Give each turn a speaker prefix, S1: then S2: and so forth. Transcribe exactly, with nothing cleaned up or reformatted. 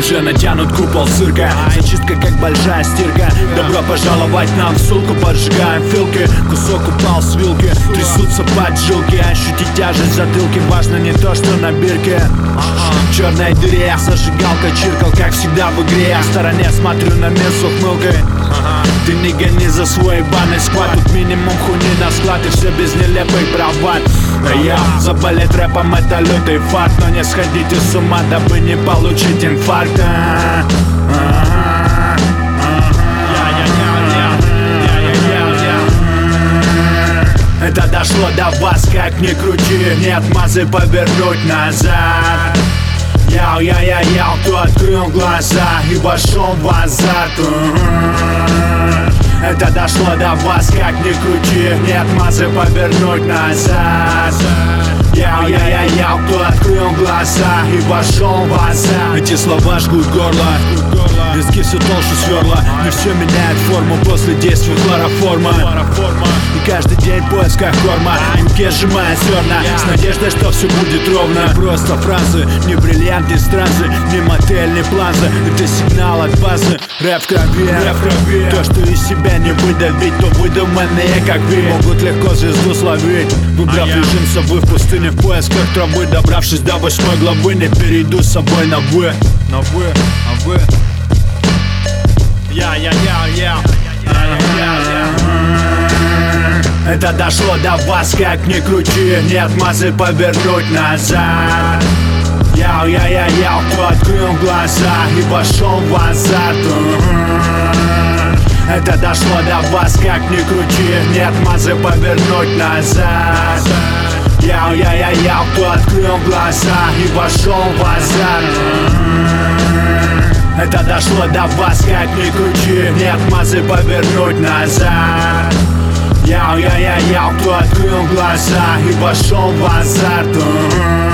S1: Уже натянут купол цирка, зачистка как большая стирка. Добро пожаловать нам в ссылку, поджигаем филки. Кусок упал с вилки, трясутся поджилки. Ощутить тяжесть в затылке, важно не то, что на бирке. В черной дыре зажигалка чиркал, как всегда в игре. Я в стороне смотрю на мир с ухмылкой. Ты не гони за свой банный склад, тут минимум хуйни на склад и все без нелепой бравад. А я заболеть рэпом это лютый факт, но не сходите с ума, дабы не получить инфаркт. Это дошло до вас, как ни крути, нет мазы повернуть назад. Яу, я, я, яу, кто открыл глаза и вошел в азарт. Это дошло до вас, как ни крути, нет мазы повернуть назад. Яу, я, я, яу, кто открыл глаза и вошел в азарт. Эти слова жгут горло, виски все толще сверла. Не все меняет форму после действия хлороформа. И каждый день в поисках корма, в руке сжимая зерна, с надеждой, что все будет ровно. Просто фразы, не бриллианты, не стразы, не мотель, не плаза. Это сигнал от базы, рэп в крови. То, что из себя не выдавить, то выдуманные как вы могут легко звезду словить. Выбрав режим совы в пустыне, в поисках травы, добравшись до восьмой главы, не перейду с собой на вы. На вы, а вы. Я, я, я, я. Это дошло до вас, как ни крути, нет мазы повернуть назад. Яу, я, я, яу, кто открыл глаза и вошел в азарт. Это дошло до вас, как ни крути, нет мазы повернуть назад. Яу, я, я, яу, кто открыл глаза и вошел в азарт. Это дошло до вас, как ни крути, нет мазы повернуть назад. Яу, я, я, яу, кто открыл глаза и вошел в азарт.